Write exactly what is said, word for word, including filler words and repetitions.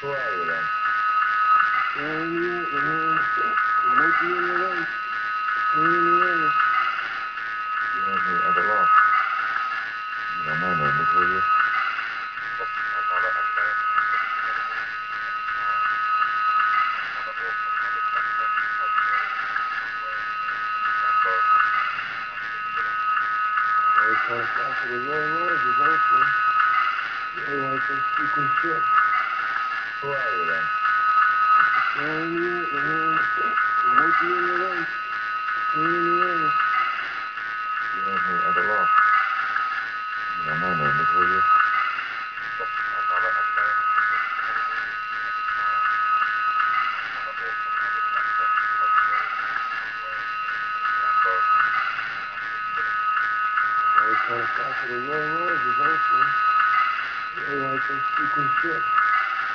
Who are you then? Um, yeah, uh, I'm working in the light. I'm in the air. You heard me at the loft. You don't know me, but will you? Just another unknown getting in now. Another awful habit factor elsewhere, somewhere, Rambo, Articulate. I was trying to fly for the wrong rises also. They like a sequin ship. Who are you then? Um, yeah, uh, I'm working in the light. I'm in the air. You heard me at the loft. You don't know me, but will you? Just another unknown getting in now. Another awful habit factor elsewhere, somewhere, Rambo, Articulate. I was trying to fly for the wrong rises also. They like a sequin ship.